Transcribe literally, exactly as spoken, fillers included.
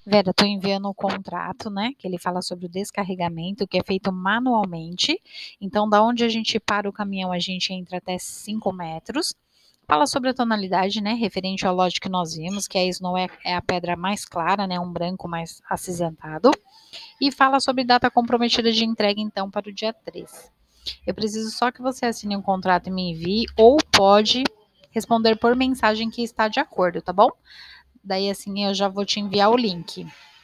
Vera, tô enviando o contrato, né, que ele fala sobre o descarregamento, que é feito manualmente. Então, da onde a gente para o caminhão, a gente entra até cinco metros. Fala sobre a tonalidade, né, referente ao lote que nós vimos, que a Snow é, é a pedra mais clara, né, um branco mais acinzentado. E fala sobre data comprometida de entrega, então, para o dia três. Eu preciso só que você assine um contrato e me envie, ou pode responder por mensagem que está de acordo, tá bom? Daí, assim, eu já vou te enviar o link.